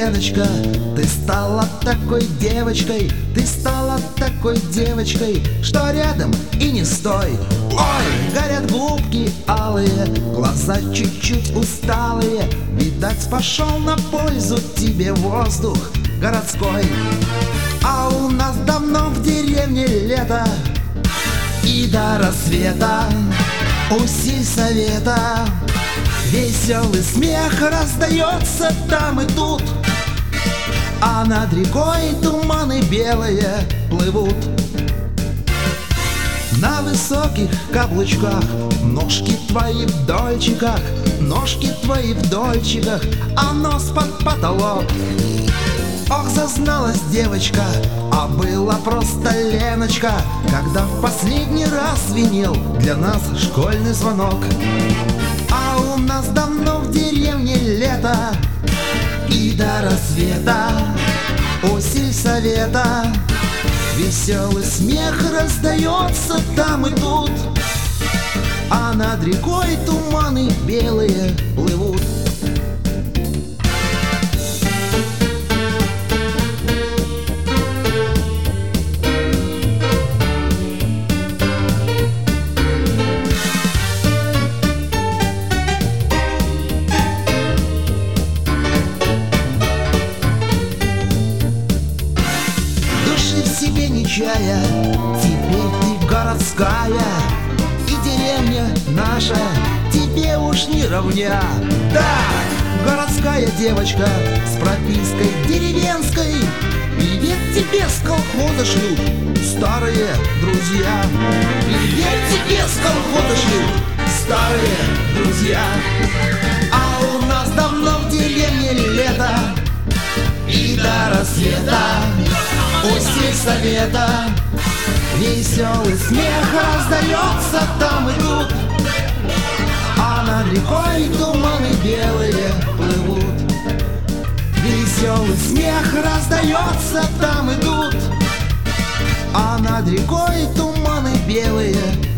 Леночка, ты стала такой девочкой, ты стала такой девочкой, что рядом и не стой. Ой, горят губки алые, глаза чуть-чуть усталые, видать, пошел на пользу тебе воздух городской. А у нас давно в деревне лето, и до рассвета у сельсовета веселый смех раздается там и тут, а над рекой туманы белые плывут. На высоких каблучках ножки твои в дольчиках, ножки твои в дольчиках, а нос под потолок. Ох, зазналась девочка, а была просто Леночка, когда в последний раз звенел для нас школьный звонок. А у нас давно в деревне лето, и до рассвета у сельсовета веселый смех раздается там и тут, а над рекой туманы белые плывут. Себе не чая, теперь ты городская, и деревня наша тебе уж не равня. Да, городская девочка с пропиской деревенской, привет тебе с колхоза шлют старые друзья. Привет тебе с колхоза шлют старые друзья. А у нас давно в деревне лето, и до рассвета у сельсовета веселый смех раздается там и тут, а над рекой туманы белые плывут. Веселый смех раздается там и тут, а над рекой туманы белые